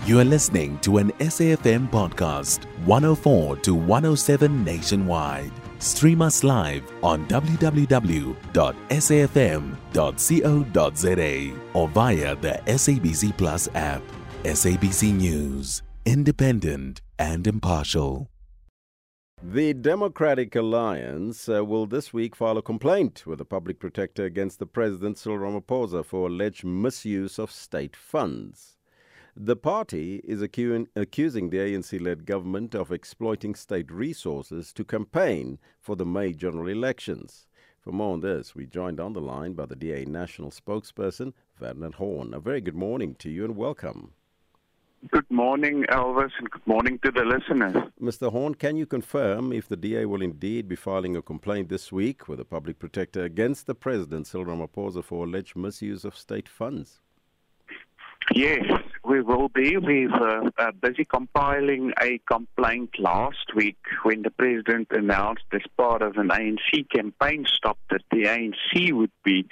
You are listening to an SAFM podcast, 104 to 107 nationwide. Stream us live on www.safm.co.za or via the SABC Plus app. SABC News, independent and impartial. The Democratic Alliance will this week file a complaint with the Public Protector against the President Cyril Ramaphosa for alleged misuse of state funds. The party is accusing the ANC-led government of exploiting state resources to campaign for the May general elections. For more on this, we joined on the line by the DA national spokesperson, Werner Horn. A very good morning to you and welcome. Good morning, Elvis, and good morning to the listeners. Mr. Horn, can you confirm if the DA will indeed be filing a complaint this week with the Public Protector against the President Cyril Ramaphosa for alleged misuse of state funds? Yes, we will be. We've busy compiling a complaint last week when the President announced as part of an ANC campaign stop that the ANC would be,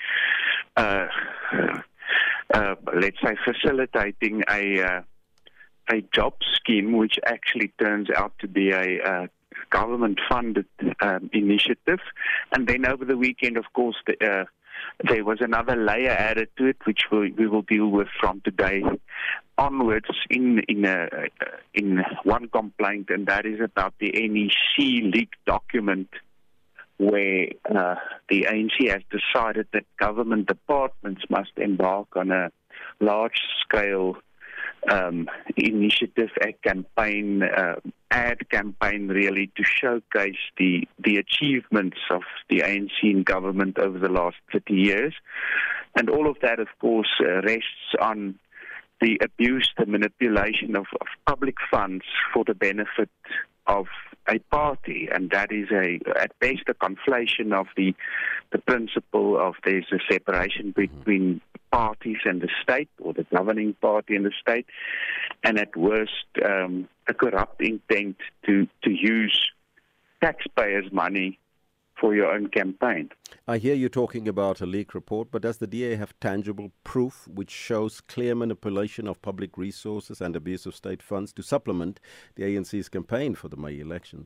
let's say, facilitating a job scheme which actually turns out to be a government-funded initiative. And then over the weekend, of course, there was another layer added to it, which we will deal with from today onwards in one complaint, and that is about the NEC leaked document where the ANC has decided that government departments must embark on a large-scale initiative, a campaign, ad campaign really, to showcase the achievements of the ANC in government over the last 30 years. And all of that, of course, rests on the abuse, the manipulation of public funds for the benefit of a party, and that is at best a conflation of the principle of there's a separation between parties and the state, or the governing party and the state, and at worst a corrupt intent to use taxpayers' money for your own campaign. I hear you talking about a leak report, but does the DA have tangible proof which shows clear manipulation of public resources and abuse of state funds to supplement the ANC's campaign for the May elections?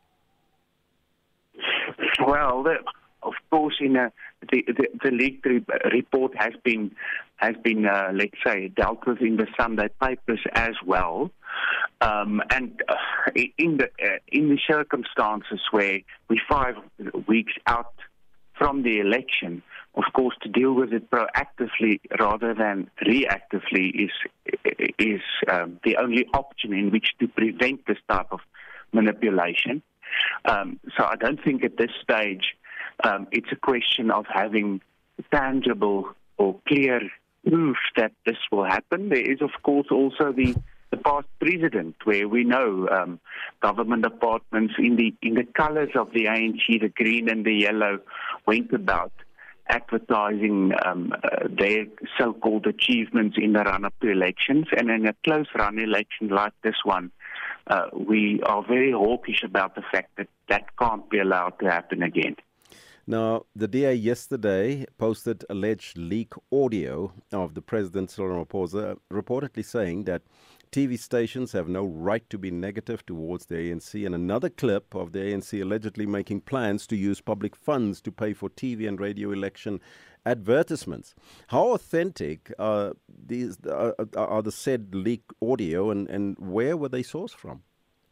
Well, of course, the leaked report has been let's say, dealt with in the Sunday papers as well. And in the circumstances where we're 5 weeks out from the election, of course, to deal with it proactively rather than reactively is the only option in which to prevent this type of manipulation. So I don't think at this stage it's a question of having tangible or clear proof that this will happen. There is, of course, also the past precedent where we know government departments in the colours of the ANC, the green and the yellow, went about advertising their so-called achievements in the run-up to elections. And in a close-run election like this one, we are very hawkish about the fact that that can't be allowed to happen again. Now, the DA yesterday posted alleged leak audio of the President Cyril Ramaphosa reportedly saying that TV stations have no right to be negative towards the ANC, and another clip of the ANC allegedly making plans to use public funds to pay for TV and radio election advertisements. How authentic are the said leak audio, and where were they sourced from?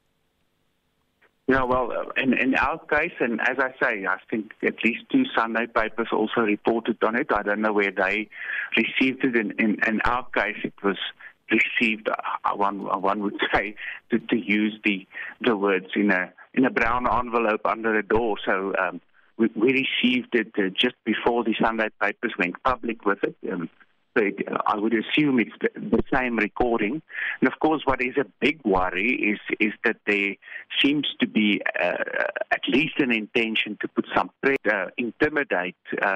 Yeah, well, in our case, and as I say, I think at least 2 Sunday papers also reported on it. I don't know where they received it. In our case, it was received, one would say, to use the words in a brown envelope under a door. So we received it just before the Sunday papers went public with it. I would assume it's the same recording. And of course, what is a big worry is that there seems to be at least an intention to put some pressure, intimidate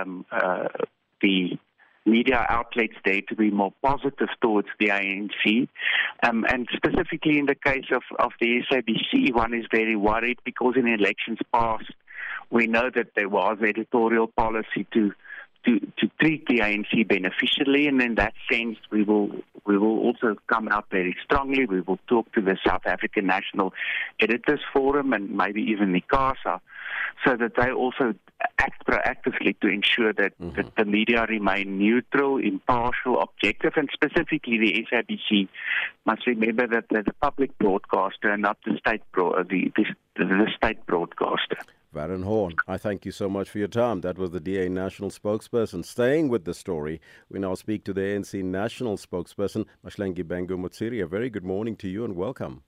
the media outlets there to be more positive towards the ANC. And specifically in the case of the SABC, one is very worried because in elections past, we know that there was editorial policy to treat the ANC beneficially, and in that sense, we will also come out very strongly. We will talk to the South African National Editors Forum and maybe even ICASA, so that they also act proactively to ensure that, that the media remain neutral, impartial, objective, and specifically the SABC must remember that they're the public broadcaster and not the state the state broadcaster. Varun Horn, I thank you so much for your time. That was the DA National spokesperson. Staying with the story, we now speak to the ANC National spokesperson, Mahlengi Bhengu-Motsiri. A very good morning to you and welcome.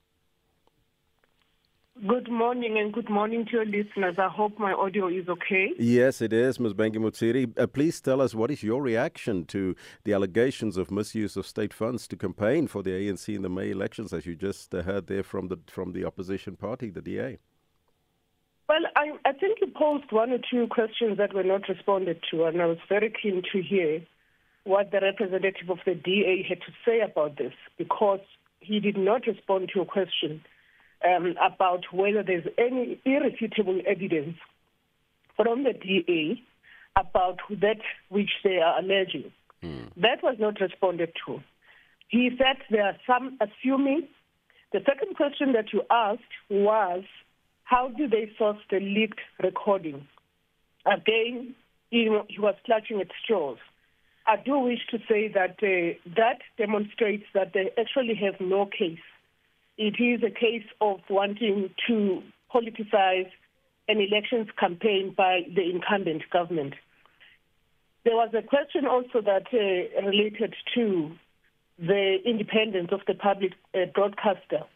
Good morning and good morning to your listeners. I hope my audio is okay. Yes, it is, Ms. Bhengu-Motsiri. Please tell us, what is your reaction to the allegations of misuse of state funds to campaign for the ANC in the May elections, as you just heard there from the opposition party, the DA? Well, I think you posed one or two questions that were not responded to, and I was very keen to hear what the representative of the DA had to say about this, because he did not respond to a question about whether there's any irrefutable evidence from the DA about that which they are alleging. That was not responded to. He said there are some assuming. The second question that you asked was, how do they source the leaked recording? Again, he was clutching at straws. I do wish to say that that demonstrates that they actually have no case. It is a case of wanting to politicize an elections campaign by the incumbent government. There was a question also that related to the independence of the public broadcaster.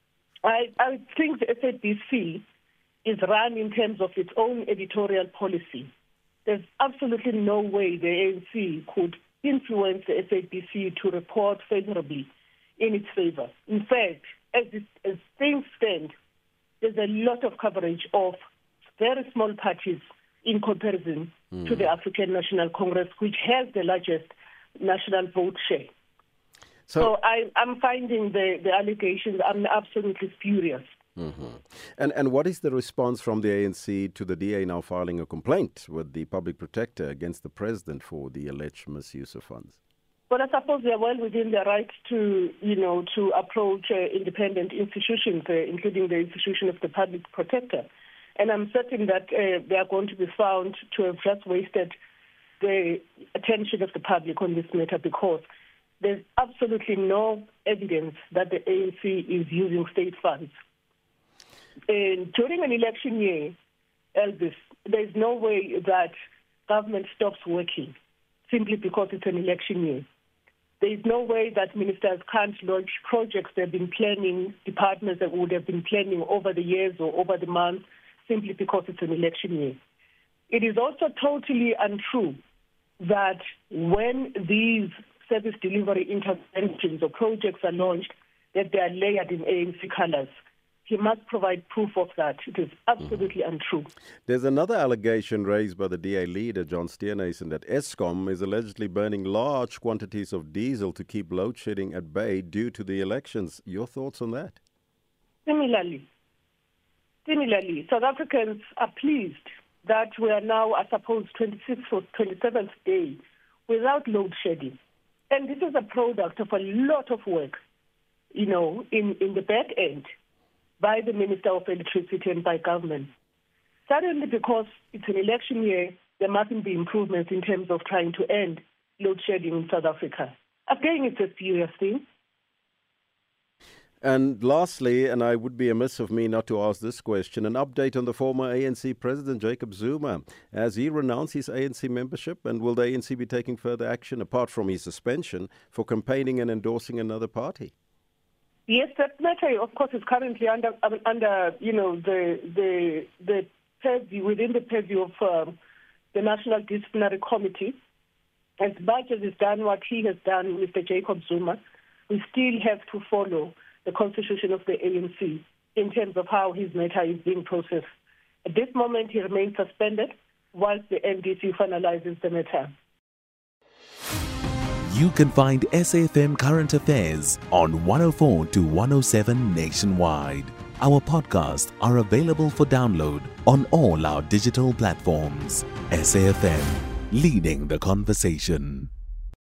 I think the SABC is run in terms of its own editorial policy. There's absolutely no way the ANC could influence the SABC to report favorably in its favor. In fact, as things stand, there's a lot of coverage of very small parties in comparison to the African National Congress, which has the largest national vote share. So I'm finding the allegations, I'm absolutely furious. And what is the response from the ANC to the DA now filing a complaint with the public protector against the president for the alleged misuse of funds? Well, I suppose they are well within their right to approach independent institutions, including the institution of the public protector. And I'm certain that they are going to be found to have just wasted the attention of the public on this matter, because there's absolutely no evidence that the ANC is using state funds. And during an election year, Elvis, there's no way that government stops working simply because it's an election year. There's no way that ministers can't launch projects they've been planning, departments that would have been planning over the years or over the months, simply because it's an election year. It is also totally untrue that when these service delivery interventions or projects are launched, that they are layered in ANC colors. He must provide proof of that. It is absolutely untrue. There's another allegation raised by the DA leader, John Steenhuisen, that Eskom is allegedly burning large quantities of diesel to keep load shedding at bay due to the elections. Your thoughts on that? Similarly, South Africans are pleased that we are now, I suppose, 26th or 27th day without load shedding. And this is a product of a lot of work, in the back end, by the Minister of Electricity and by government. Suddenly, because it's an election year, there mustn't be improvements in terms of trying to end load shedding in South Africa. Again, it's a serious thing. And lastly, and I would be amiss of me not to ask this question, an update on the former ANC President Jacob Zuma. Has he renounced his ANC membership, and will the ANC be taking further action, apart from his suspension, for campaigning and endorsing another party? Yes, that matter, of course, is currently under the purview, within the purview of the National Disciplinary Committee. As much as he's done what he has done, Mr. Jacob Zuma, we still have to follow the constitution of the ANC in terms of how his matter is being processed. At this moment, he remains suspended whilst the NDC finalizes the matter. You can find SAFM Current Affairs on 104 to 107 nationwide. Our podcasts are available for download on all our digital platforms. SAFM, leading the conversation.